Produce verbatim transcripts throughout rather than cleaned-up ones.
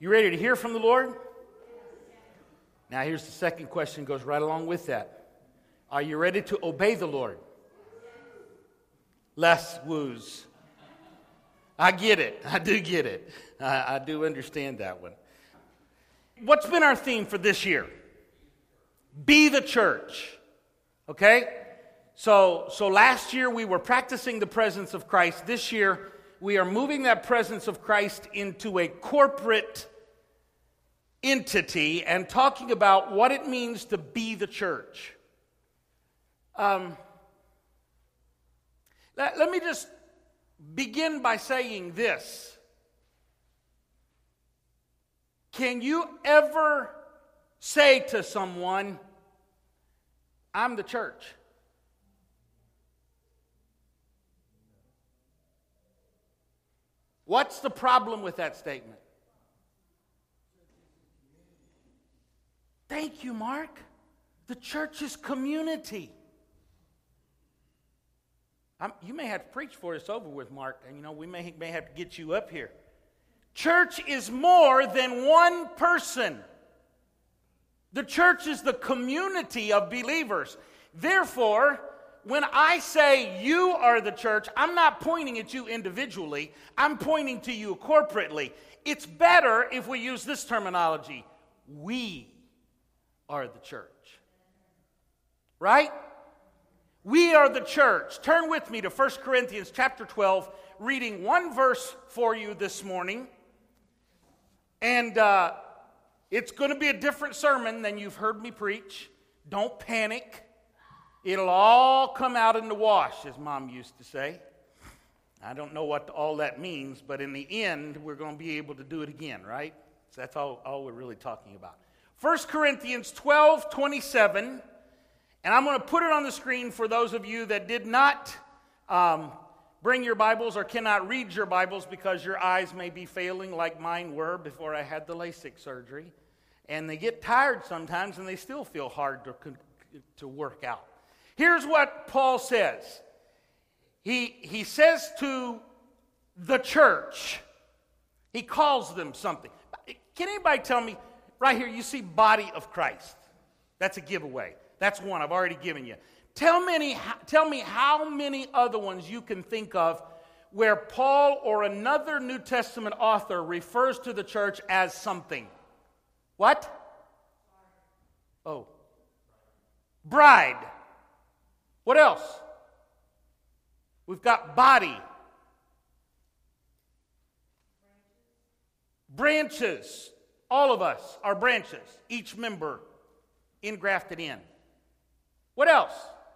You ready to hear from the Lord? Now here's the second question, goes right along with that. Are you ready to obey the Lord? Less woos. I get it. I do get it. I, I do understand that one. What's been our theme for this year? Be the church. Okay? So, so last year we were practicing the presence of Christ. This year we are moving that presence of Christ into a corporate entity and talking about what it means to be the church. Um, let, let me just begin by saying this. Can you ever say to someone, I'm the church? What's the problem with that statement? Thank you, Mark. The church is community. I'm, you may have to preach before it's over with, Mark, and you know we may, may have to get you up here. Church is more than one person. The church is the community of believers. Therefore, when I say you are the church, I'm not pointing at you individually. I'm pointing to you corporately. It's better if we use this terminology. We are the church. Right? We are the church. Turn with me to First Corinthians chapter twelve, reading one verse for you this morning. And uh, it's going to be a different sermon than you've heard me preach. Don't panic. It'll all come out in the wash, as Mom used to say. I don't know what all that means, but in the end, we're going to be able to do it again, right? So that's all, all we're really talking about. First Corinthians twelve twenty-seven, and I'm going to put it on the screen for those of you that did not um, bring your Bibles or cannot read your Bibles because your eyes may be failing like mine were before I had the LASIK surgery. And they get tired sometimes and they still feel hard to, to work out. Here's what Paul says. He, he says to the church, he calls them something. Can anybody tell me, right here you see body of Christ. That's a giveaway. That's one I've already given you. Tell me, tell me how many other ones you can think of where Paul or another New Testament author refers to the church as something. What? Oh. Bride. What else? We've got body. Branches. All of us are branches. Each member engrafted in. What else?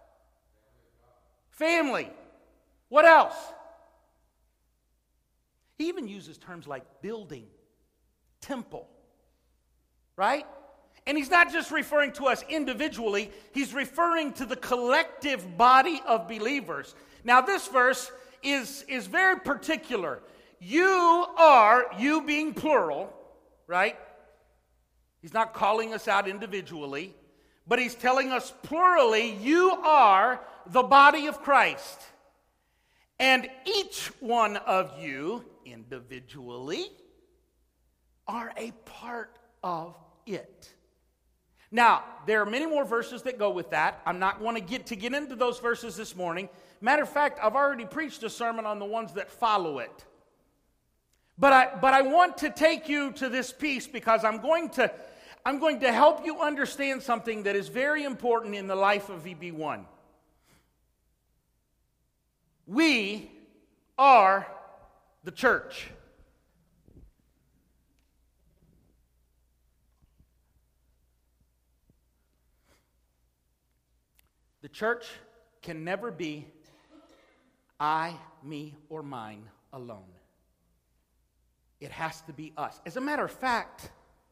Family. What else? He even uses terms like building, temple. Right? And he's not just referring to us individually, he's referring to the collective body of believers. Now this verse is, is very particular. You are, you being plural, right? He's not calling us out individually, but he's telling us plurally, you are the body of Christ. And each one of you, individually, are a part of it. Now, there are many more verses that go with that. I'm not going to get to get into those verses this morning. Matter of fact, I've already preached a sermon on the ones that follow it. But I but I want to take you to this piece because I'm going to I'm going to help you understand something that is very important in the life of V B one. We are the church. The church can never be I, me, or mine alone. It has to be us. As a matter of fact,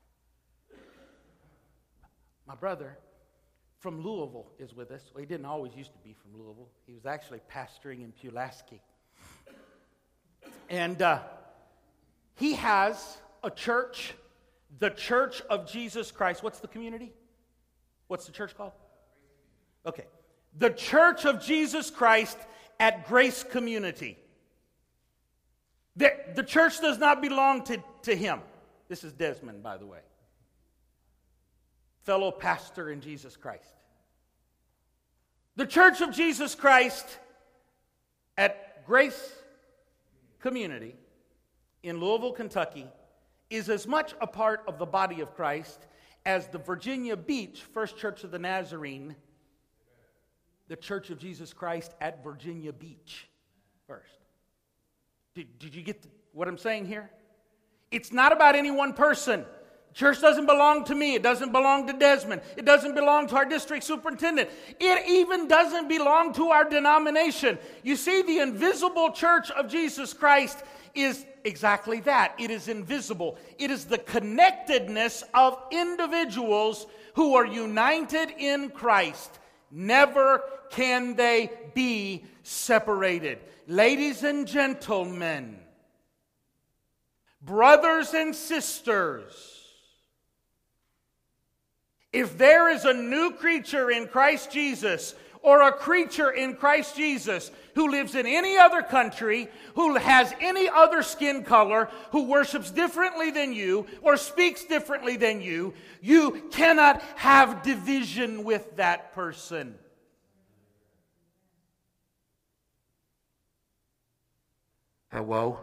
my brother from Louisville is with us. Well, he didn't always used to be from Louisville. He was actually pastoring in Pulaski. And uh, he has a church, the Church of Jesus Christ. What's the community? What's the church called? Okay. The Church of Jesus Christ at Grace Community. The, the church does not belong to, to him. This is Desmond, by the way. Fellow pastor in Jesus Christ. The Church of Jesus Christ at Grace Community in Louisville, Kentucky, is as much a part of the body of Christ as the Virginia Beach First Church of the Nazarene, the Church of Jesus Christ at Virginia Beach first. Did, did you get the, what I'm saying here? It's not about any one person. Church doesn't belong to me. It doesn't belong to Desmond. It doesn't belong to our district superintendent. It even doesn't belong to our denomination. You see, the invisible church of Jesus Christ is exactly that. It is invisible. It is the connectedness of individuals who are united in Christ. Never can they be separated. Ladies and gentlemen, brothers and sisters, if there is a new creature in Christ Jesus, or a creature in Christ Jesus who lives in any other country, who has any other skin color, who worships differently than you, or speaks differently than you, you cannot have division with that person. Hello?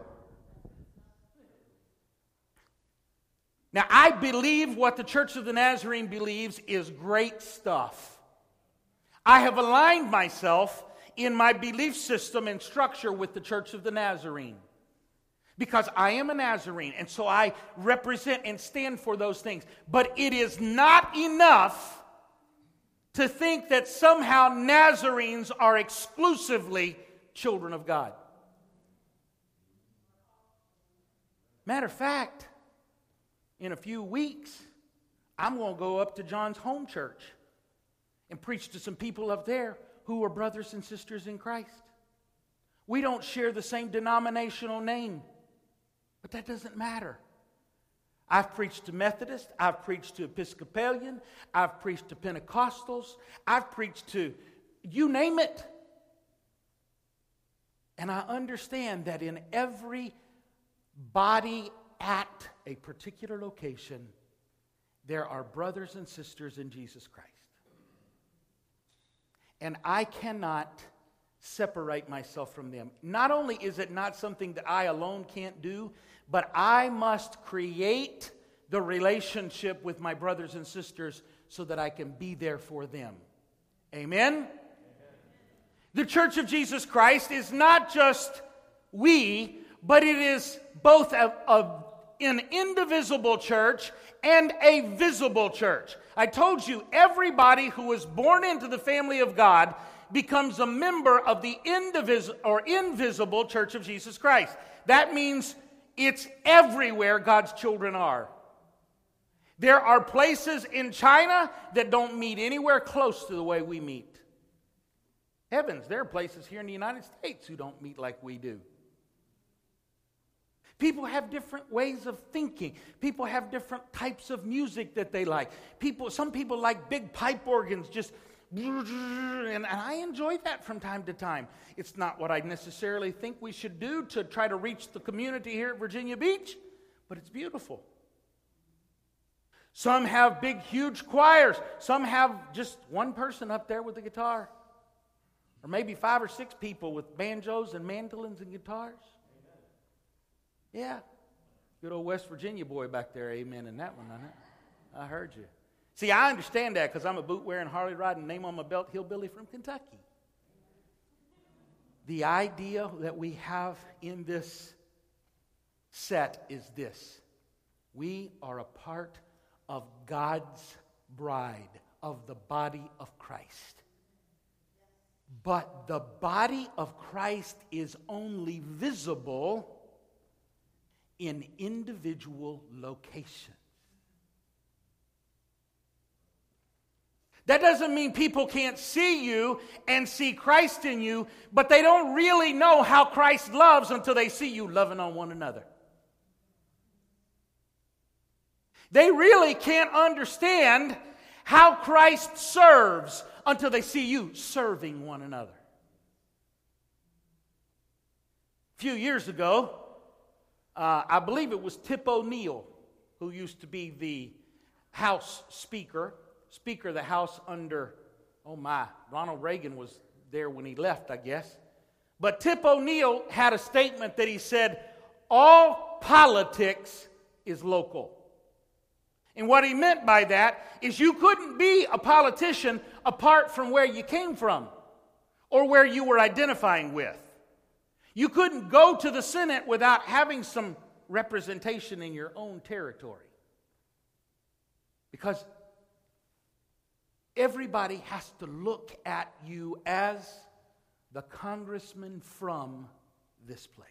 Now, I believe what the Church of the Nazarene believes is great stuff. I have aligned myself in my belief system and structure with the Church of the Nazarene because I am a Nazarene, and so I represent and stand for those things. But it is not enough to think that somehow Nazarenes are exclusively children of God. Matter of fact, in a few weeks, I'm going to go up to John's home church and preach to some people up there who are brothers and sisters in Christ. We don't share the same denominational name, but that doesn't matter. I've preached to Methodist, I've preached to Episcopalian, I've preached to Pentecostals, I've preached to you name it. And I understand that in every body at a particular location, there are brothers and sisters in Jesus Christ. And I cannot separate myself from them. Not only is it not something that I alone can't do, but I must create the relationship with my brothers and sisters so that I can be there for them. Amen? Amen. The Church of Jesus Christ is not just we, but it is both a, a an indivisible church and a visible church. I told you, everybody who is born into the family of God becomes a member of the indivisible or invisible Church of Jesus Christ. That means it's everywhere God's children are. There are places in China that don't meet anywhere close to the way we meet. Heavens, there are places here in the United States who don't meet like we do. People have different ways of thinking. People have different types of music that they like. People, some people like big pipe organs, just, and I enjoy that from time to time. It's not what I necessarily think we should do to try to reach the community here at Virginia Beach, but it's beautiful. Some have big, huge choirs. Some have just one person up there with the guitar. Or maybe five or six people with banjos and mandolins and guitars. Yeah. Good old West Virginia boy back there, amen in that one, I heard you. See, I understand that because I'm a boot-wearing, Harley-riding, name-on-my-belt hillbilly from Kentucky. The idea that we have in this set is this. We are a part of God's bride, of the body of Christ. But the body of Christ is only visible in individual locations. That doesn't mean people can't see you and see Christ in you, but they don't really know how Christ loves until they see you loving on one another. They really can't understand how Christ serves until they see you serving one another. A few years ago, Uh, I believe it was Tip O'Neill who used to be the House Speaker, Speaker of the House under, oh my, Ronald Reagan was there when he left, I guess. But Tip O'Neill had a statement that he said, all politics is local. And what he meant by that is you couldn't be a politician apart from where you came from or where you were identifying with. You couldn't go to the Senate without having some representation in your own territory. Because everybody has to look at you as the congressman from this place.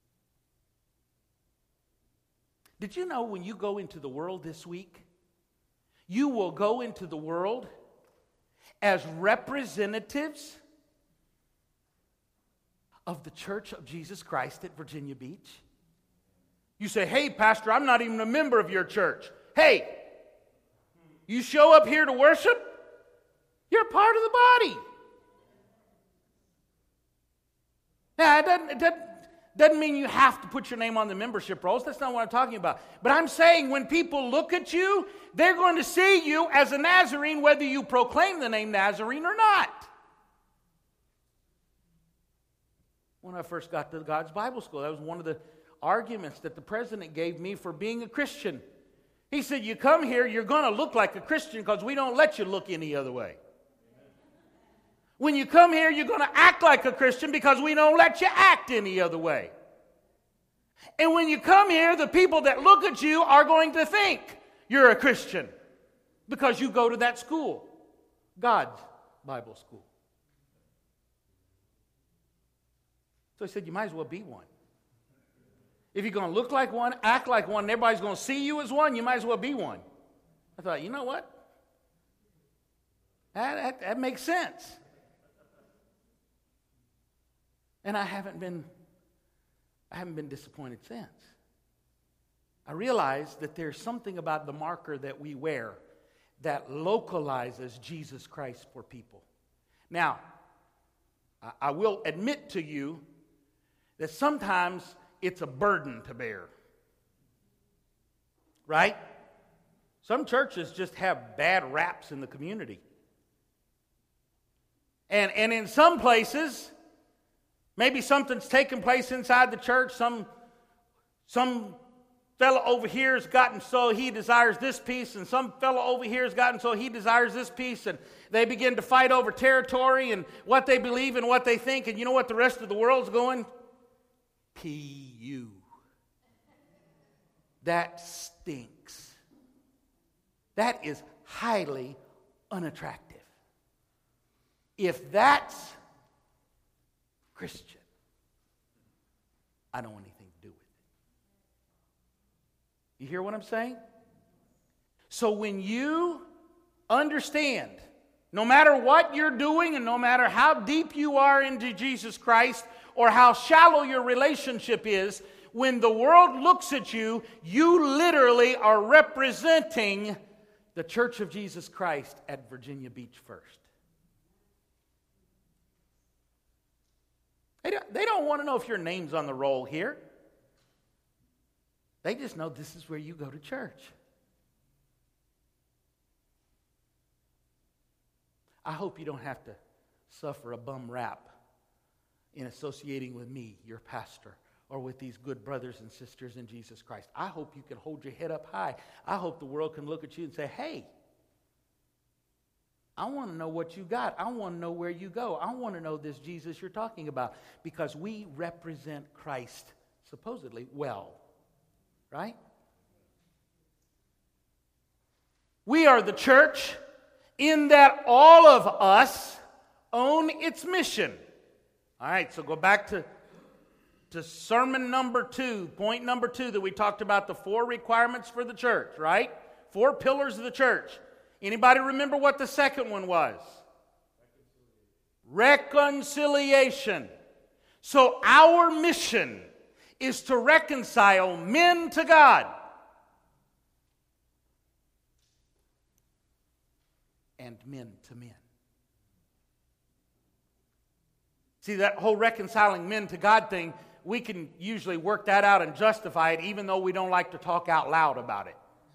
Did you know when you go into the world this week, you will go into the world as representatives of the Church of Jesus Christ at Virginia Beach? You say, hey, Pastor, I'm not even a member of your church. Hey, you show up here to worship, you're part of the body. Now, it doesn't, it doesn't, doesn't mean you have to put your name on the membership rolls. That's not what I'm talking about. But I'm saying when people look at you, they're going to see you as a Nazarene, whether you proclaim the name Nazarene or not. When I first got to God's Bible School, that was one of the arguments that the president gave me for being a Christian. He said, you come here, you're going to look like a Christian because we don't let you look any other way. When you come here, you're going to act like a Christian because we don't let you act any other way. And when you come here, the people that look at you are going to think you're a Christian because you go to that school, God's Bible School. So I said, you might as well be one. If you're going to look like one, act like one, and everybody's going to see you as one, you might as well be one. I thought, you know what? That, that, that makes sense. And I haven't been, I haven't been disappointed since. I realized that there's something about the marker that we wear that localizes Jesus Christ for people. Now, I, I will admit to you that sometimes it's a burden to bear. Right? Some churches just have bad raps in the community. And, and in some places, maybe something's taken place inside the church. Some, some fellow over here has gotten so he desires this piece, and some fellow over here has gotten so he desires this piece, and they begin to fight over territory and what they believe and what they think. And you know what the rest of the world's going? P U. That stinks. That is highly unattractive. If that's Christian, I don't want anything to do with it. You hear what I'm saying? So when you understand, no matter what you're doing and no matter how deep you are into Jesus Christ or how shallow your relationship is, when the world looks at you, you literally are representing the Church of Jesus Christ at Virginia Beach First. They don't, they don't want to know if your name's on the roll here. They just know this is where you go to church. I hope you don't have to suffer a bum rap in associating with me, your pastor, or with these good brothers and sisters in Jesus Christ. I hope you can hold your head up high. I hope the world can look at you and say, hey, I want to know what you got. I want to know where you go. I want to know this Jesus you're talking about, because we represent Christ supposedly well, right? We are the church in that all of us own its mission. All right, so go back to, to sermon number two, point number two that we talked about, the four requirements for the church, right? Four pillars of the church. Anybody remember what the second one was? Reconciliation. So our mission is to reconcile men to God and men to men. See, that whole reconciling men to God thing, we can usually work that out and justify it, even though we don't like to talk out loud about it.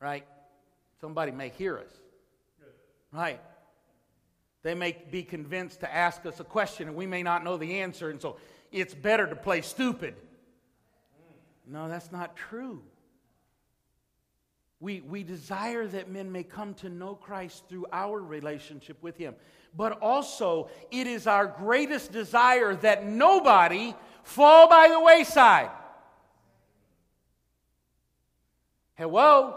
right? Somebody may hear us, right? They may be convinced to ask us a question and we may not know the answer, and so it's better to play stupid. No, that's not true. We, we desire that men may come to know Christ through our relationship with Him. But also, it is our greatest desire that nobody fall by the wayside. Hello?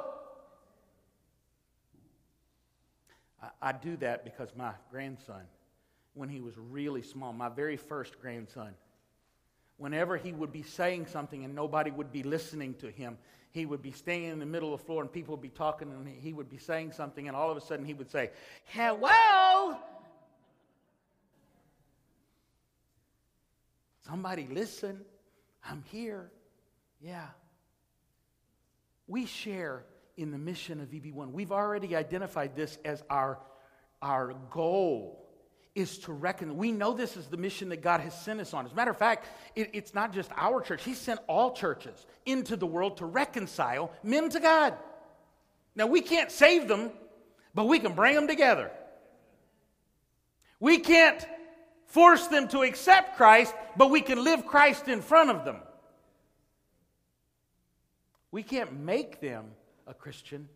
I, I do that because my grandson, when he was really small, my very first grandson, whenever he would be saying something and nobody would be listening to him, he would be standing in the middle of the floor and people would be talking and he would be saying something, and all of a sudden he would say, "Hello? Somebody listen. I'm here." Yeah. We share in the mission of V B one. We've already identified this as our, our goal, is to reckon. We know this is the mission that God has sent us on. As a matter of fact, it, it's not just our church. He sent all churches into the world to reconcile men to God. Now, we can't save them, but we can bring them together. We can't force them to accept Christ, but we can live Christ in front of them. We can't make them a Christian,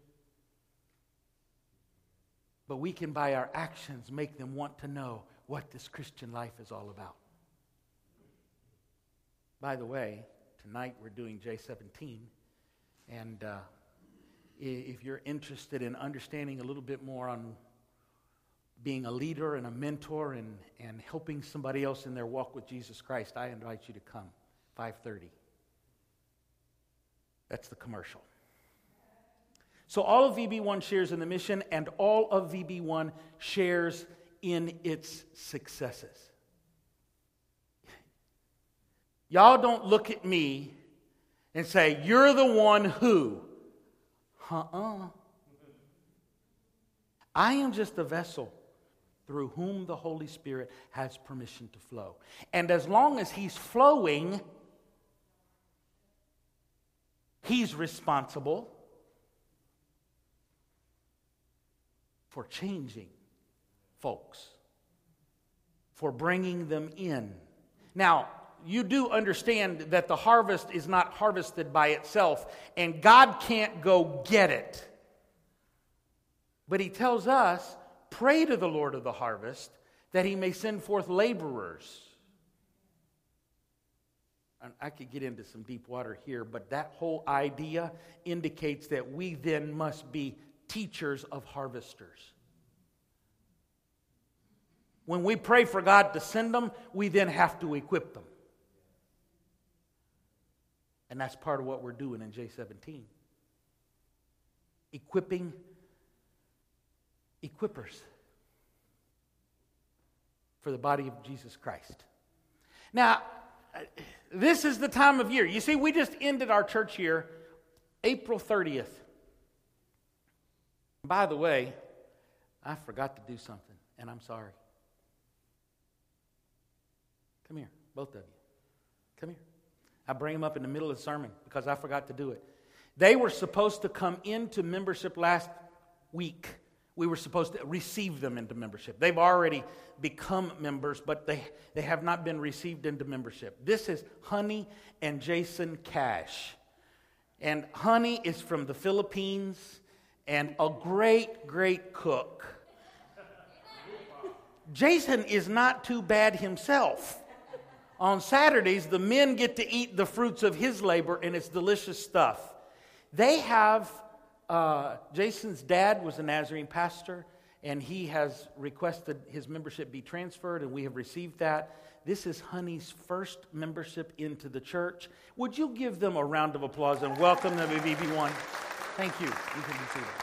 but we can, by our actions, make them want to know what this Christian life is all about. By the way, tonight we're doing J seventeen, and uh, if you're interested in understanding a little bit more on being a leader and a mentor and, and helping somebody else in their walk with Jesus Christ, I invite you to come, five thirty. That's the commercial. So all of V B one shares in the mission, and all of V B one shares in its successes. Y'all don't look at me and say, "You're the one who." Uh-uh. I am just a vessel through whom the Holy Spirit has permission to flow. And as long as He's flowing, He's responsible for changing folks, for bringing them in. Now, you do understand that the harvest is not harvested by itself, and God can't go get it. But He tells us, pray to the Lord of the harvest that He may send forth laborers. And I could get into some deep water here, but that whole idea indicates that we then must be teachers of harvesters. When we pray for God to send them, we then have to equip them. And that's part of what we're doing in J seventeen. Equipping equippers for the body of Jesus Christ. Now, this is the time of year. You see, we just ended our church year April thirtieth. By the way, I forgot to do something, and I'm sorry. Come here, both of you. Come here. I bring them up in the middle of the sermon because I forgot to do it. They were supposed to come into membership last week. We were supposed to receive them into membership. They've already become members, but they, they have not been received into membership. This is Honey and Jason Cash. And Honey is from the Philippines and a great, great cook. Jason is not too bad himself. On Saturdays, the men get to eat the fruits of his labor, and it's delicious stuff. They have, uh, Jason's dad was a Nazarene pastor, and he has requested his membership be transferred, and we have received that. This is Honey's first membership into the church. Would you give them a round of applause and welcome them to V B one? Thank you. You can be seated.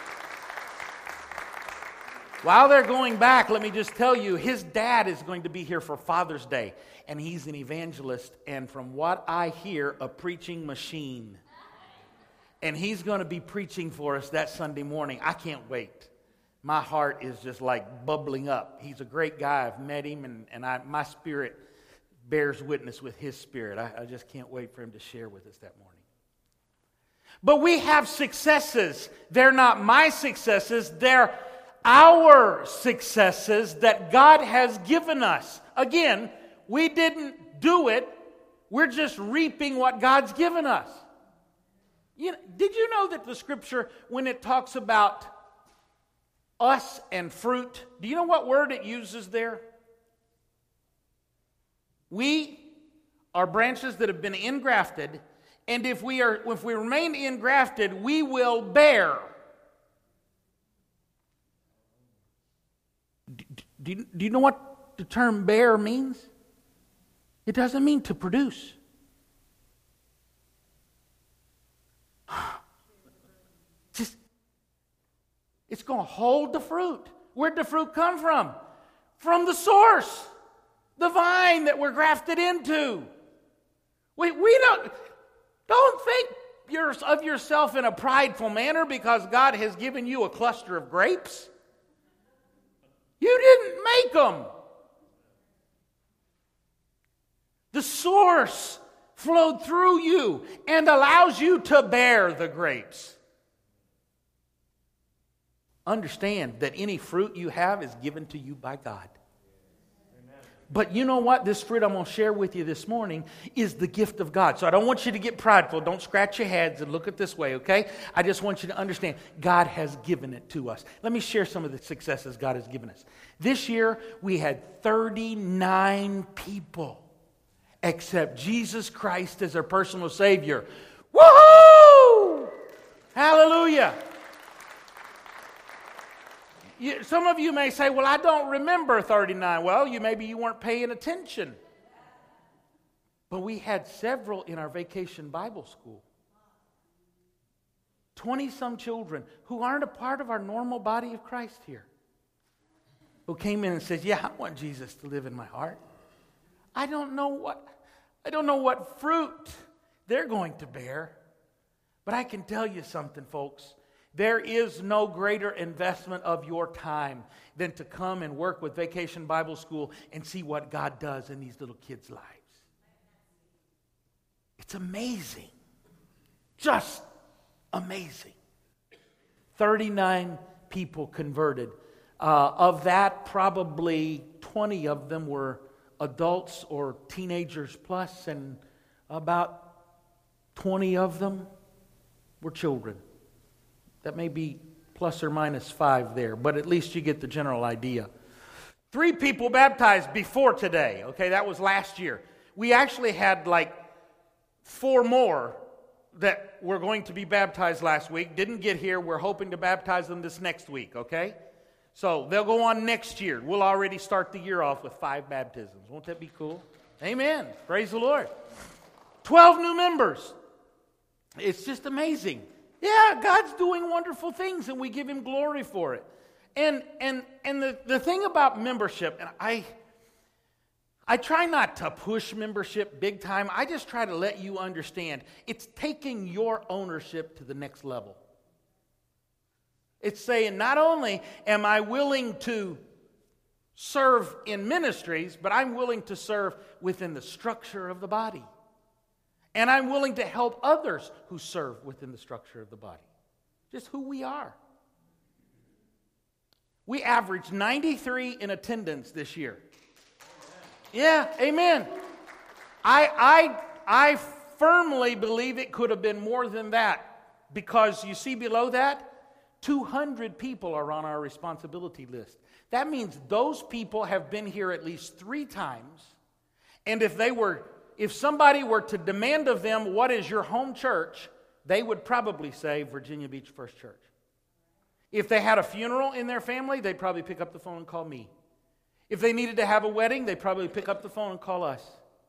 While they're going back, let me just tell you, his dad is going to be here for Father's Day, and he's an evangelist, and from what I hear, a preaching machine. And he's going to be preaching for us that Sunday morning. I can't wait. My heart is just like bubbling up. He's a great guy. I've met him, and, and I, my spirit bears witness with his spirit. I, I just can't wait for him to share with us that morning. But we have successes. They're not my successes. They're our successes that God has given us. Again, we didn't do it. We're just reaping what God's given us. You know, did you know that the scripture, when it talks about us and fruit, do you know what word it uses there? We are branches that have been engrafted, and if we are, if we remain engrafted, we will bear. Do, do, you, do you know what the term bear means? It doesn't mean to produce. Just, it's going to hold the fruit. Where'd the fruit come from? From the source, the vine that we're grafted into. We, we don't, don't think you're, of yourself in a prideful manner because God has given you a cluster of grapes. You didn't make them. The source flowed through you and allows you to bear the grapes. Understand that any fruit you have is given to you by God. Amen. But you know what? This fruit I'm going to share with you this morning is the gift of God. So I don't want you to get prideful. Don't scratch your heads and look it this way, okay? I just want you to understand God has given it to us. Let me share some of the successes God has given us. This year, we had thirty-nine people accept Jesus Christ as their personal Savior. Woohoo! Hallelujah! You, some of you may say, well, I don't remember thirty-nine. Well, you maybe you weren't paying attention. But we had several in our vacation Bible school. twenty-some children who aren't a part of our normal body of Christ here, who came in and said, yeah, I want Jesus to live in my heart. I don't know what I don't know what fruit they're going to bear, but I can tell you something, folks. There is no greater investment of your time than to come and work with Vacation Bible School and see what God does in these little kids' lives. It's amazing. Just amazing. thirty-nine people converted. Uh, of that, probably twenty of them were adults or teenagers plus, and about twenty of them were children. That may be plus or minus five there, but at least you get the general idea. Three people baptized before today. Okay, that was last year. We actually had like four more that were going to be baptized last week. Didn't get here. We're hoping to baptize them this next week, okay? So they'll go on next year. We'll already start the year off with five baptisms. Won't that be cool? Amen. Praise the Lord. Twelve new members. It's just amazing. Yeah, God's doing wonderful things, and we give Him glory for it. And and and the, the thing about membership, and I I try not to push membership big time. I just try to let you understand it's taking your ownership to the next level. It's saying not only am I willing to serve in ministries, but I'm willing to serve within the structure of the body. And I'm willing to help others who serve within the structure of the body. Just who we are. We averaged ninety-three in attendance this year. Yeah, amen. I, I, I firmly believe it could have been more than that, because you see below that, two hundred people are on our responsibility list. That means those people have been here at least three times, and if they were If somebody were to demand of them, what is your home church, they would probably say Virginia Beach First Church. If they had a funeral in their family, they'd probably pick up the phone and call me. If they needed to have a wedding, they'd probably pick up the phone and call us.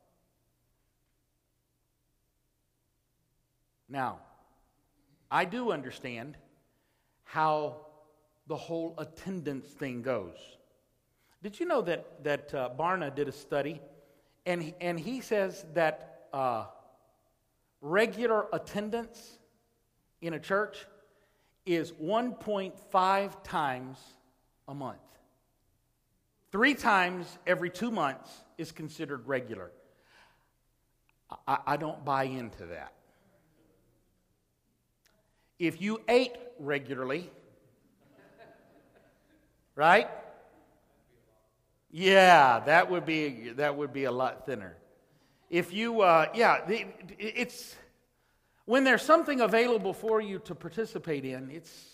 Now, I do understand how the whole attendance thing goes. Did you know that, that uh, Barna did a study? And he, and he says that uh, regular attendance in a church is one point five times a month. Three times every two months is considered regular. I, I don't buy into that. If you ate regularly, right? Yeah, that would be that would be a lot thinner. If you, uh, yeah, the, it's when there's something available for you to participate in. It's.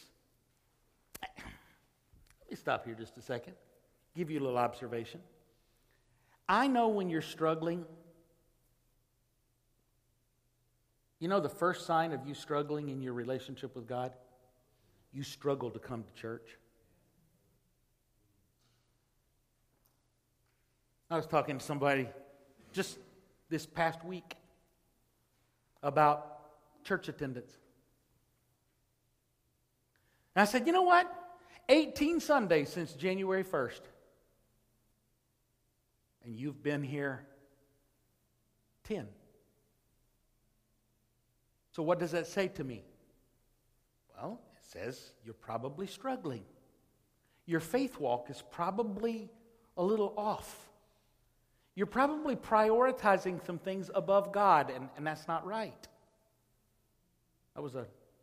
Let me stop here just a second. Give you a little observation. I know when you're struggling. You know the first sign of you struggling in your relationship with God? You struggle to come to church. I was talking to somebody just this past week about church attendance. And I said, you know what? eighteen Sundays since January first. And you've been here ten. So what does that say to me? Well, it says you're probably struggling. Your faith walk is probably a little off. You're probably prioritizing some things above God, and, and that's not right. That was a...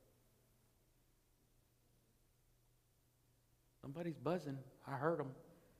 Somebody's buzzing. I heard them.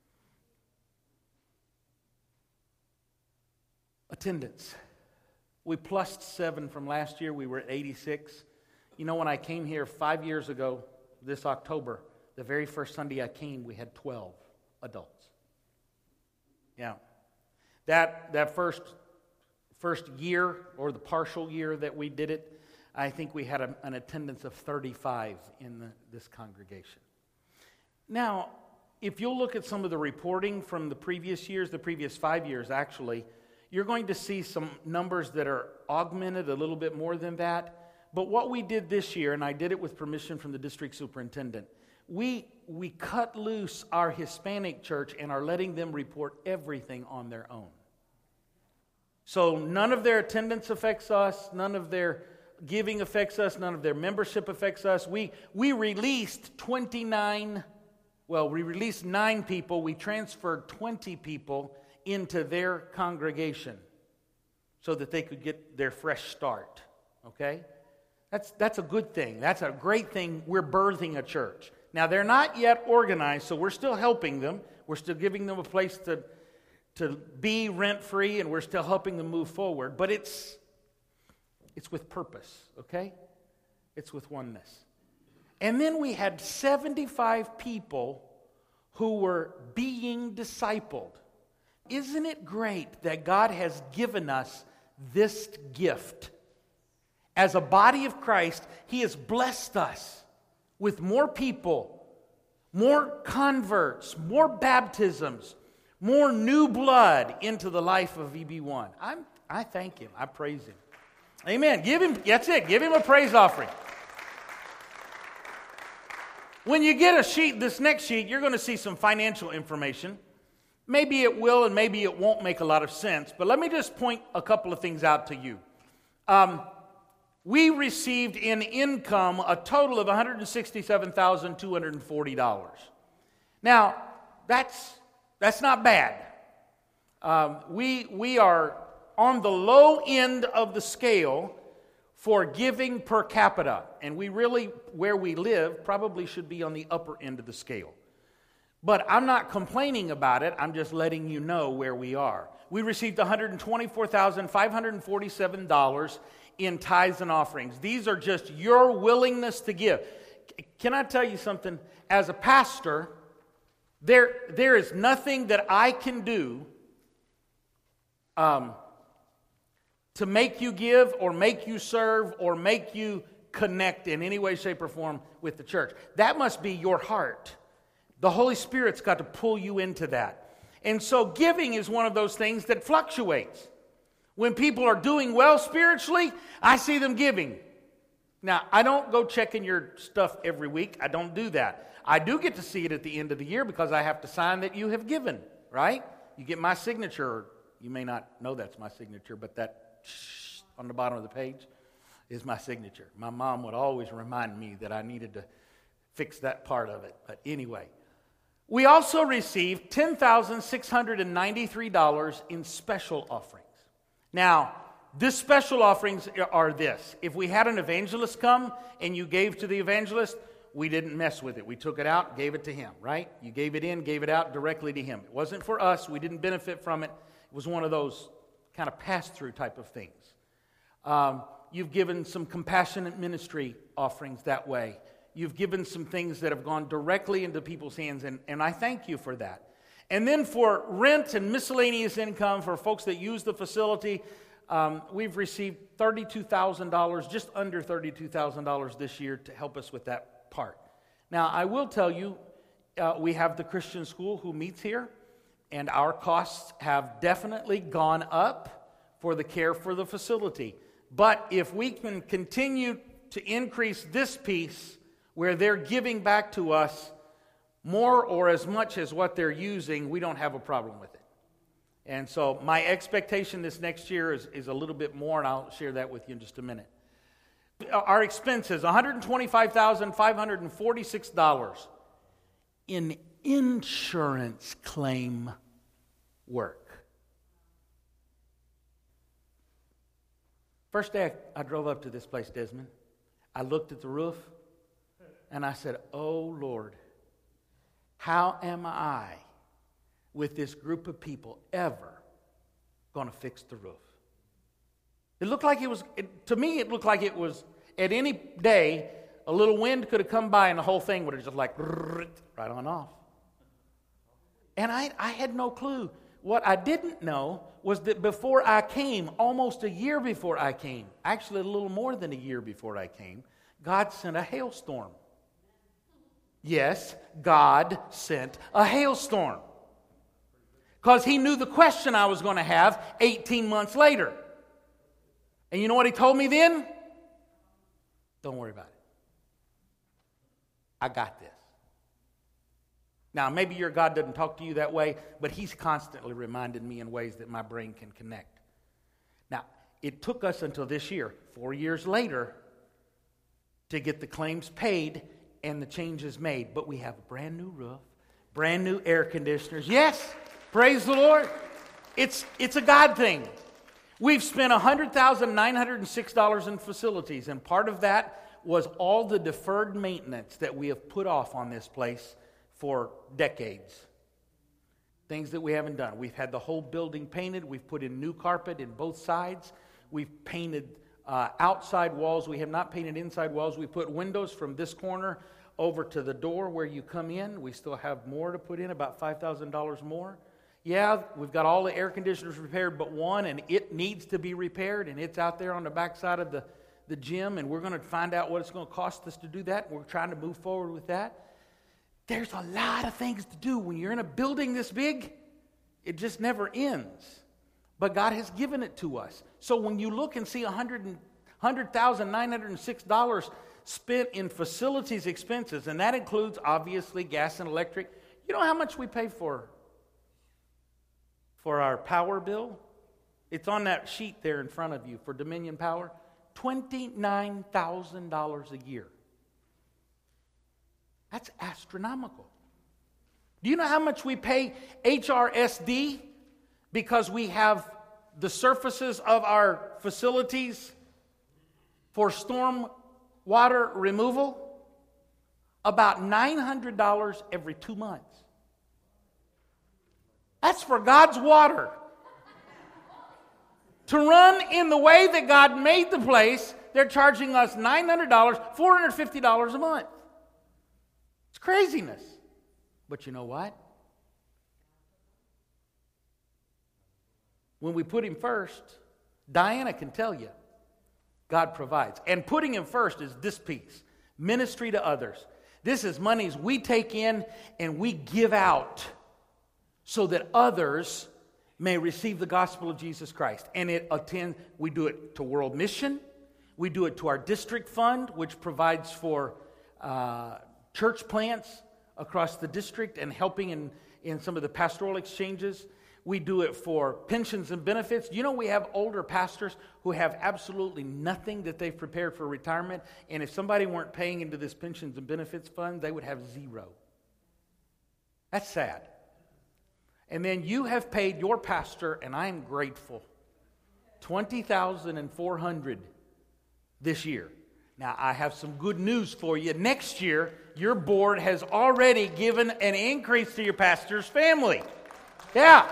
Attendance. We plussed seven from last year. We were at eighty-six. You know, when I came here five years ago, this October, the very first Sunday I came, we had twelve adults. Yeah. That that first first year, or the partial year that we did it, I think we had a, an attendance of thirty-five in the, this congregation. Now, if you'll look at some of the reporting from the previous years, the previous five years actually, you're going to see some numbers that are augmented a little bit more than that. But what we did this year, and I did it with permission from the district superintendent, we we cut loose our Hispanic church and are letting them report everything on their own. So none of their attendance affects us, none of their giving affects us, none of their membership affects us. We we released twenty-nine, well, we released nine people, we transferred twenty people into their congregation so that they could get their fresh start, okay? That's that's a good thing. That's a great thing. We're birthing a church. Now, they're not yet organized, so we're still helping them. We're still giving them a place to, to be rent-free, and we're still helping them move forward. But it's, it's with purpose, okay? It's with oneness. And then we had seventy-five people who were being discipled. Isn't it great that God has given us this gift? As a body of Christ, He has blessed us with more people, more converts, more baptisms, more new blood into the life of V B one. I'm, I thank Him. I praise Him. Amen. Give Him, that's it. Give Him a praise offering. When you get a sheet, this next sheet, you're going to see some financial information. Maybe it will and maybe it won't make a lot of sense, but let me just point a couple of things out to you. Um, we received in income a total of one hundred sixty-seven thousand two hundred forty dollars. Now, that's that's not bad. Um, we we are on the low end of the scale for giving per capita, and we really, where we live, probably should be on the upper end of the scale. But I'm not complaining about it. I'm just letting you know where we are. We received one hundred twenty-four thousand five hundred forty-seven dollars in tithes and offerings. These are just your willingness to give. Can I tell you something? As a pastor, there, there is nothing that I can do um, to make you give or make you serve or make you connect in any way, shape, or form with the church. That must be your heart. The Holy Spirit's got to pull you into that. And so giving is one of those things that fluctuates. When people are doing well spiritually, I see them giving. Now, I don't go checking your stuff every week. I don't do that. I do get to see it at the end of the year because I have to sign that you have given, right? You get my signature. You may not know that's my signature, but that shh on the bottom of the page is my signature. My mom would always remind me that I needed to fix that part of it. But anyway, we also received ten thousand six hundred ninety-three dollars in special offerings. Now, this special offerings are this. If we had an evangelist come and you gave to the evangelist, we didn't mess with it. We took it out, gave it to him, right? You gave it in, gave it out directly to him. It wasn't for us. We didn't benefit from it. It was one of those kind of pass-through type of things. Um, you've given some compassionate ministry offerings that way. You've given some things that have gone directly into people's hands, and, and I thank you for that. And then for rent and miscellaneous income for folks that use the facility, um, we've received thirty-two thousand dollars, just under thirty-two thousand dollars this year to help us with that part. Now, I will tell you, uh, we have the Christian school who meets here, and our costs have definitely gone up for the care for the facility. But if we can continue to increase this piece where they're giving back to us more or as much as what they're using, we don't have a problem with it. And so my expectation this next year is, is a little bit more, and I'll share that with you in just a minute. Our expenses, one hundred twenty-five thousand five hundred forty-six dollars in insurance claim work. First day I, I drove up to this place, Desmond, I looked at the roof and I said, oh Lord, how am I, with this group of people, ever going to fix the roof? It looked like it was, it, to me, it looked like it was, at any day, a little wind could have come by and the whole thing would have just like, right on off. And I, I had no clue. What I didn't know was that before I came, almost a year before I came, actually a little more than a year before I came, God sent a hailstorm. Yes, God sent a hailstorm. Because He knew the question I was going to have eighteen months later. And you know what He told me then? Don't worry about it. I got this. Now, maybe your God doesn't talk to you that way, but He's constantly reminded me in ways that my brain can connect. Now, it took us until this year, four years later, to get the claims paid and the changes made. But we have a brand new roof, brand new air conditioners. Yes, praise the Lord. It's, it's a God thing. We've spent one hundred thousand nine hundred six dollars in facilities, and part of that was all the deferred maintenance that we have put off on this place for decades. Things that we haven't done. We've had the whole building painted. We've put in new carpet in both sides. We've painted uh, outside walls. We have not painted inside walls. We put windows from this corner over to the door where you come in. We still have more to put in, about five thousand dollars more. Yeah, we've got all the air conditioners repaired but one, and it needs to be repaired, and it's out there on the backside of the, the gym, and we're going to find out what it's going to cost us to do that. We're trying to move forward with that. There's a lot of things to do. When you're in a building this big, it just never ends. But God has given it to us. So when you look and see one hundred thousand nine hundred six dollars spent in facilities expenses, and that includes, obviously, gas and electric. You know how much we pay for, for our power bill? It's on that sheet there in front of you for Dominion Power. twenty-nine thousand dollars a year. That's astronomical. Do you know how much we pay H R S D because we have the surfaces of our facilities for storm water removal? About nine hundred dollars every two months. That's for God's water. To run in the way that God made the place, they're charging us nine hundred dollars, four hundred fifty dollars a month. It's craziness. But you know what? When we put Him first, Diana can tell you, God provides. And putting Him first is this piece, ministry to others. This is monies we take in and we give out so that others may receive the gospel of Jesus Christ. And it attend, we do it to World Mission. We do it to our district fund, which provides for uh, church plants across the district and helping in, in some of the pastoral exchanges. We do it for pensions and benefits. You know, we have older pastors who have absolutely nothing that they've prepared for retirement. And if somebody weren't paying into this pensions and benefits fund, they would have zero. That's sad. And then you have paid your pastor, and I am grateful twenty thousand four hundred this year. Now, I have some good news for you. Next year, your board has already given an increase to your pastor's family. Yeah.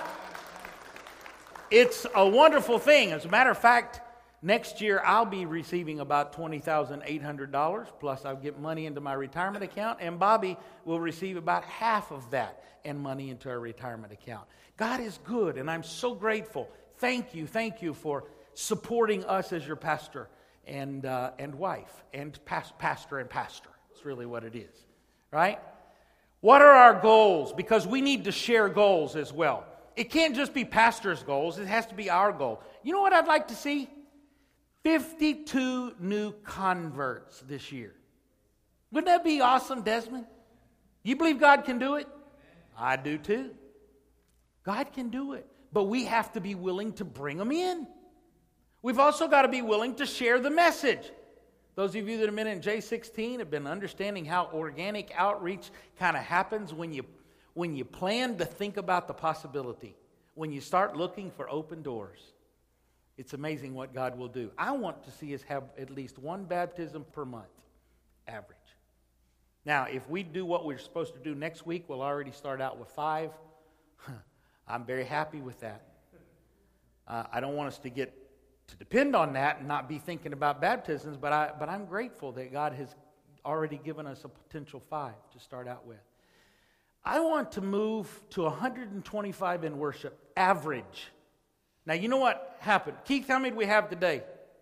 It's a wonderful thing. As a matter of fact, next year I'll be receiving about twenty thousand eight hundred dollars, plus I'll get money into my retirement account, and Bobby will receive about half of that and money into our retirement account. God is good, and I'm so grateful. Thank you, thank you for supporting us as your pastor and uh, and wife, and pas- pastor and pastor. It's really what it is, right? What are our goals? Because we need to share goals as well. It can't just be pastor's goals. It has to be our goal. You know what I'd like to see? fifty-two new converts this year. Wouldn't that be awesome, Desmond? You believe God can do it? I do too. God can do it. But we have to be willing to bring them in. We've also got to be willing to share the message. Those of you that have been in J sixteen have been understanding how organic outreach kind of happens when you when you plan to think about the possibility. When you start looking for open doors. It's amazing what God will do. I want to see us have at least one baptism per month, average. Now, if we do what we're supposed to do next week, we'll already start out with five. I'm very happy with that. Uh, I don't want us to get to depend on that and not be thinking about baptisms, but, I, but I'm grateful that God has already given us a potential five to start out with. I want to move to one hundred twenty-five in worship, average. Now, you know what happened? Keith, how many do we have today?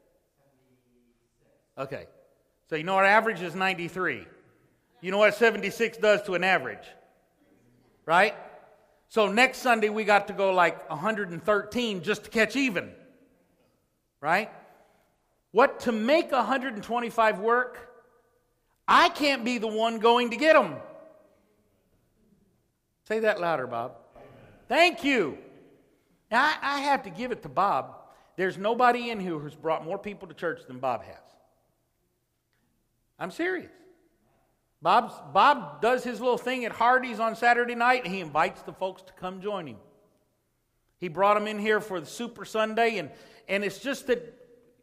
Okay. So you know our average is ninety-three. You know what seventy-six does to an average? Right? So next Sunday we got to go like one hundred thirteen just to catch even. Right? What to make one hundred twenty-five work, I can't be the one going to get them. Say that louder, Bob. Thank you. Now, I, I have to give it to Bob. There's nobody in here who's brought more people to church than Bob has. I'm serious. Bob's, Bob does his little thing at Hardee's on Saturday night, and he invites the folks to come join him. He brought them in here for the Super Sunday, and, and it's just that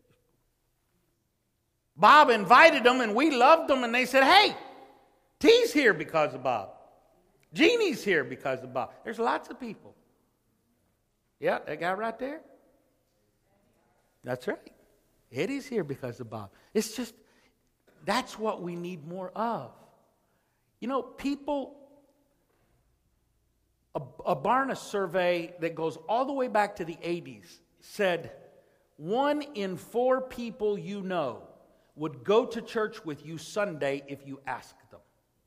Bob invited them, and we loved them, and they said, hey, T's here because of Bob. Jeannie's here because of Bob. There's lots of people. Yeah, that guy right there. That's right. Eddie's here because of Bob. It's just, that's what we need more of. You know, people, a, a Barna survey that goes all the way back to the eighties said one in four people you know would go to church with you Sunday if you asked them.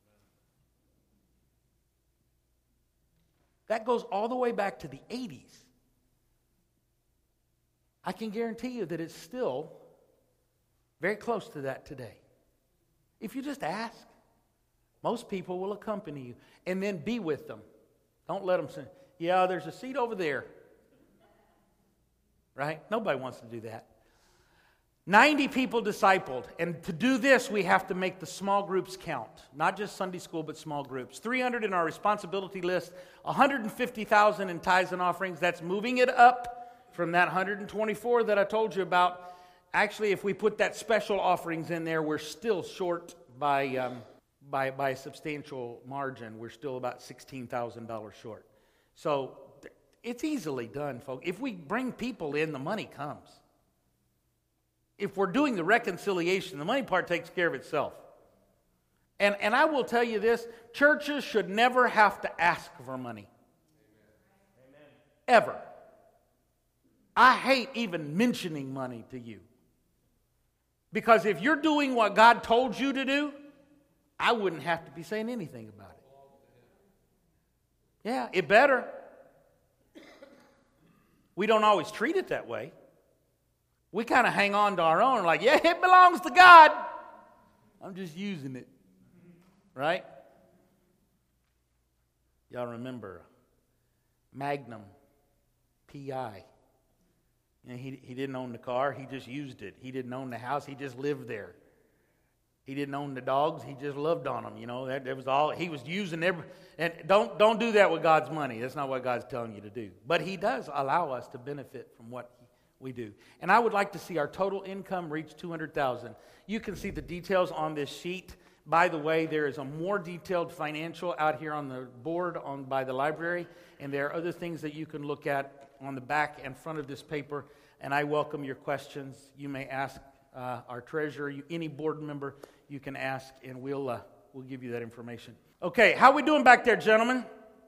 That goes all the way back to the eighties. I can guarantee you that it's still very close to that today. If you just ask, most people will accompany you and then be with them. Don't let them say, yeah, there's a seat over there. Right? Nobody wants to do that. ninety people discipled. And to do this, we have to make the small groups count. Not just Sunday school, but small groups. three hundred in our responsibility list. one hundred fifty thousand in tithes and offerings. That's moving it up from that one hundred twenty-four that I told you about. Actually, if we put that special offerings in there, we're still short by um, by, by a substantial margin. We're still about sixteen thousand dollars short. So it's easily done, folks. If we bring people in, the money comes. If we're doing the reconciliation, the money part takes care of itself. And, and I will tell you this, churches should never have to ask for money. Amen. Ever. I hate even mentioning money to you. Because if you're doing what God told you to do, I wouldn't have to be saying anything about it. Yeah, it better. We don't always treat it that way. We kind of hang on to our own, like, yeah, it belongs to God. I'm just using it. Right? Y'all remember Magnum P I. And he, he didn't own the car, he just used it. He didn't own the house, he just lived there. He didn't own the dogs, he just loved on them. You know, that, that was all, he was using every, and don't, don't do that with God's money. That's not what God's telling you to do. But he does allow us to benefit from what, We do. And I would like to see our total income reach two hundred thousand dollars. You can see the details on this sheet. By the way, there is a more detailed financial out here on the board on by the library, and there are other things that you can look at on the back and front of this paper, and I welcome your questions. You may ask uh, our treasurer, you, any board member, you can ask, and we'll uh, we'll give you that information. Okay, how we doing back there, gentlemen?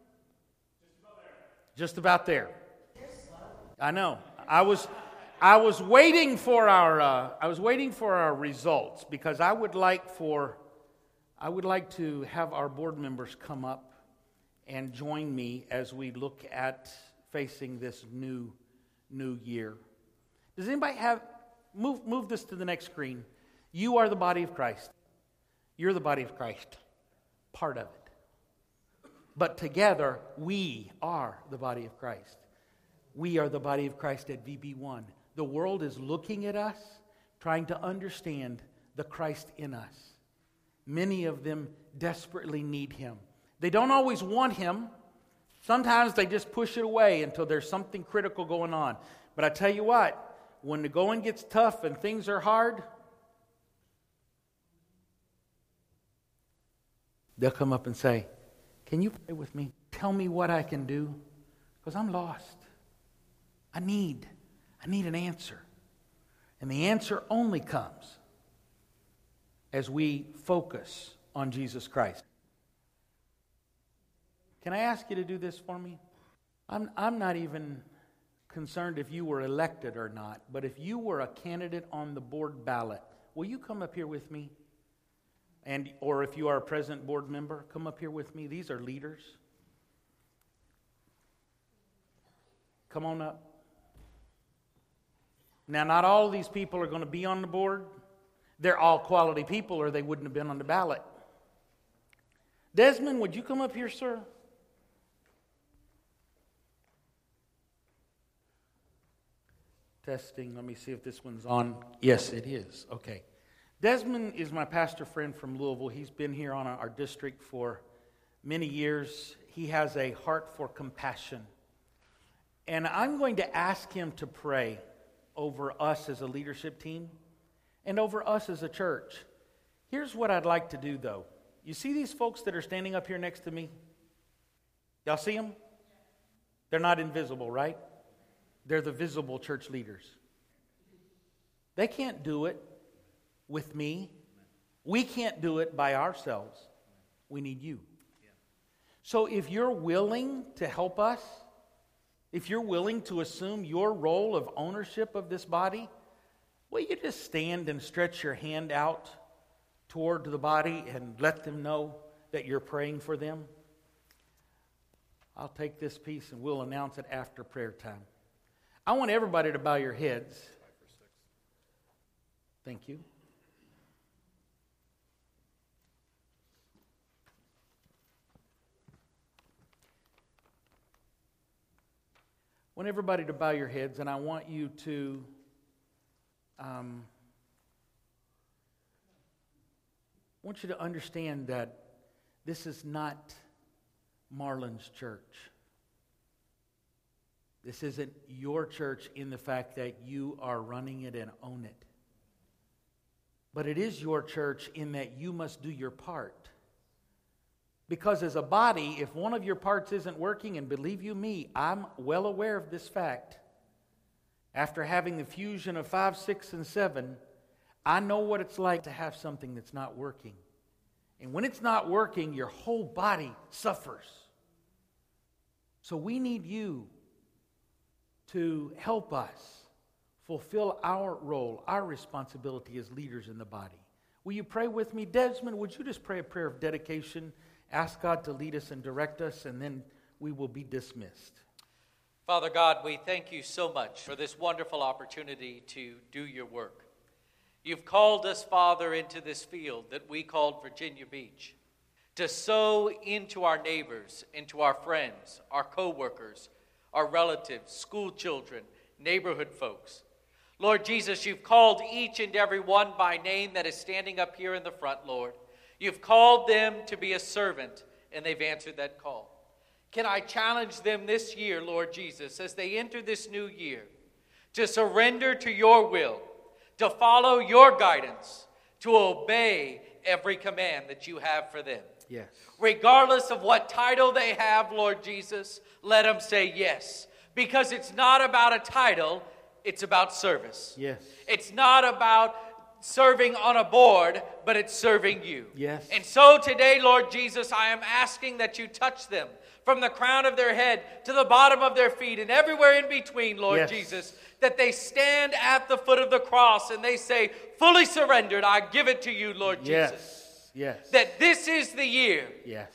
Just about there. Just about there. I know. I was I was waiting for our uh, I was waiting for our results because I would like for I would like to have our board members come up and join me as we look at facing this new new year. Does anybody have move move this to the next screen? You are the body of Christ. You're the body of Christ. Part of it. But together we are the body of Christ. We are the body of Christ at V B one. The world is looking at us, trying to understand the Christ in us. Many of them desperately need Him. They don't always want Him. Sometimes they just push it away until there's something critical going on. But I tell you what, when the going gets tough and things are hard, they'll come up and say, "Can you pray with me? Tell me what I can do, because I'm lost. I need, I need an answer." And the answer only comes as we focus on Jesus Christ. Can I ask you to do this for me? I'm, I'm not even concerned if you were elected or not, but if you were a candidate on the board ballot, will you come up here with me? And or if you are a present board member, come up here with me. These are leaders. Come on up. Now, not all of these people are going to be on the board. They're all quality people, or they wouldn't have been on the ballot. Desmond, would you come up here, sir? Testing. Let me see if this one's on. Yes, it is. Okay. Desmond is my pastor friend from Louisville. He's been here on our district for many years. He has a heart for compassion. And I'm going to ask him to pray over us as a leadership team and over us as a church. Here's what I'd like to do, though. You see these folks that are standing up here next to me? Y'all see them? They're not invisible, right? They're the visible church leaders. They can't do it with me. We can't do it by ourselves. We need you. So if you're willing to help us, if you're willing to assume your role of ownership of this body, will you just stand and stretch your hand out toward the body and let them know that you're praying for them? I'll take this piece and we'll announce it after prayer time. I want everybody to bow your heads. Thank you. I want everybody to bow your heads, and I want you to um, I want you to understand that this is not Marlin's church. This isn't your church in the fact that you are running it and own it. But it is your church in that you must do your part. Because as a body, if one of your parts isn't working, and believe you me, I'm well aware of this fact. After having the fusion of five, six, and seven, I know what it's like to have something that's not working. And when it's not working, your whole body suffers. So we need you to help us fulfill our role, our responsibility as leaders in the body. Will you pray with me? Desmond, would you just pray a prayer of dedication? Ask God to lead us and direct us, and then we will be dismissed. Father God, we thank you so much for this wonderful opportunity to do your work. You've called us, Father, into this field that we called Virginia Beach, to sow into our neighbors, into our friends, our co-workers, our relatives, school children, neighborhood folks. Lord Jesus, you've called each and every one by name that is standing up here in the front, Lord. You've called them to be a servant, and they've answered that call. Can I challenge them this year, Lord Jesus, as they enter this new year, to surrender to your will, to follow your guidance, to obey every command that you have for them. Yes. Regardless of what title they have, Lord Jesus, let them say yes. Because it's not about a title, it's about service. Yes. It's not about serving on a board, but it's serving you. Yes. And so today, Lord Jesus, I am asking that you touch them from the crown of their head to the bottom of their feet and everywhere in between, Lord Yes. Jesus, that they stand at the foot of the cross and they say, fully surrendered, I give it to you, Lord Yes. Jesus. Yes. That this is the year Yes.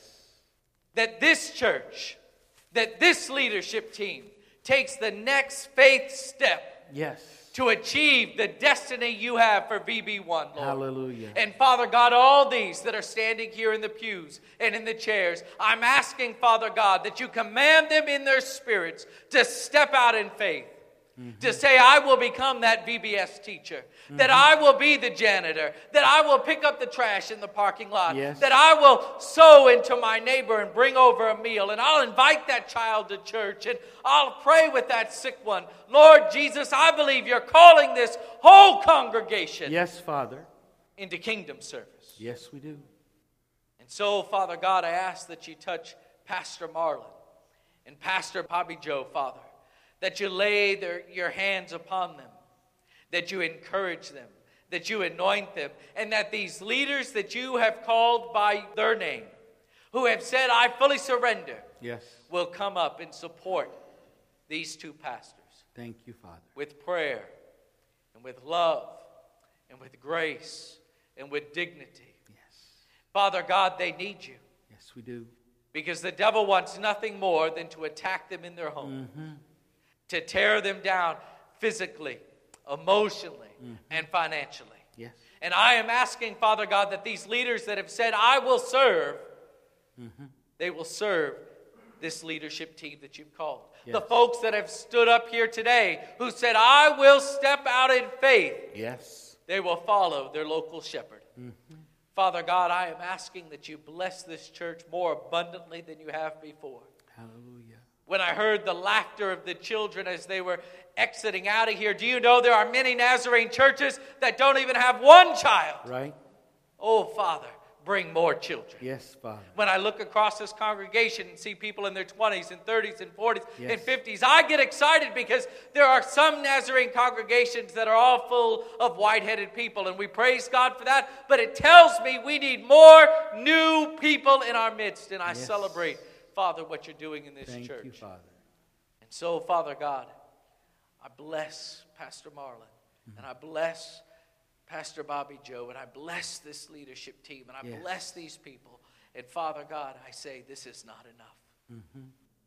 that this church, that this leadership team takes the next faith step Yes. to achieve the destiny you have for V B one, Lord. Hallelujah. And Father God, all these that are standing here in the pews and in the chairs, I'm asking, Father God, that you command them in their spirits to step out in faith. Mm-hmm. To say, I will become that V B S teacher, mm-hmm. that I will be the janitor, that I will pick up the trash in the parking lot, yes. that I will sow into my neighbor and bring over a meal, and I'll invite that child to church, and I'll pray with that sick one. Lord Jesus, I believe you're calling this whole congregation yes, Father. into kingdom service. Yes, we do. And so, Father God, I ask that you touch Pastor Marlon and Pastor Bobby Joe, Father. That you lay their, your hands upon them, that you encourage them, that you anoint them, and that these leaders that you have called by their name, who have said, I fully surrender, yes. will come up and support these two pastors. Thank you, Father. With prayer, and with love, and with grace, and with dignity. Yes. Father God, they need you. Yes, we do. Because the devil wants nothing more than to attack them in their home. Mm-hmm. To tear them down physically, emotionally, mm-hmm. and financially. Yes. And I am asking, Father God, that these leaders that have said, I will serve, mm-hmm. they will serve this leadership team that you've called. Yes. The folks that have stood up here today who said, I will step out in faith. Yes. They will follow their local shepherd. Mm-hmm. Father God, I am asking that you bless this church more abundantly than you have before. Hallelujah. When I heard the laughter of the children as they were exiting out of here, do you know there are many Nazarene churches that don't even have one child? Right. Oh, Father, bring more children. Yes, Father. When I look across this congregation and see people in their twenties and thirties and forties yes. and fifties, I get excited because there are some Nazarene congregations that are all full of white-headed people, and we praise God for that. But it tells me we need more new people in our midst, and I yes. celebrate, Father, what you're doing in this Thank church. you, Father. And so, Father God, I bless Pastor Marlon, mm-hmm. and I bless Pastor Bobby Joe, and I bless this leadership team, and I yes. bless these people. And Father God, I say this is not enough. Mm-hmm.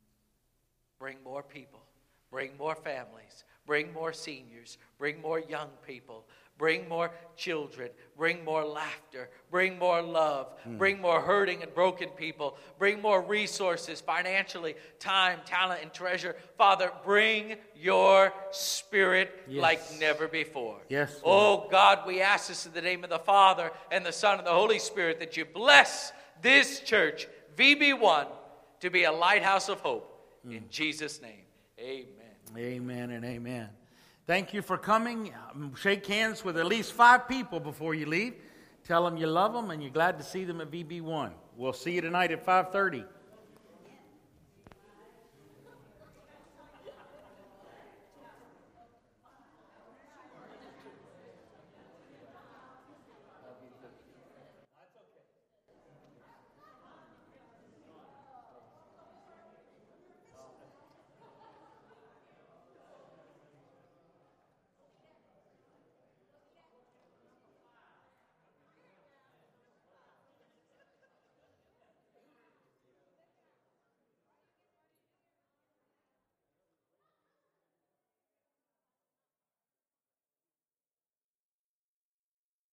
Bring more people. Bring more families. Bring more seniors. Bring more young people. Bring more children. Bring more laughter. Bring more love. Mm. Bring more hurting and broken people. Bring more resources financially, time, talent, and treasure. Father, bring your spirit yes. like never before. Yes. Lord. Oh God, we ask this in the name of the Father and the Son and the Holy Spirit, that you bless this church, V B one, to be a lighthouse of hope. Mm. In Jesus' name, amen. Amen and amen. Thank you for coming. Shake hands with at least five people before you leave. Tell them you love them and you're glad to see them at V B one. We'll see you tonight at five thirty.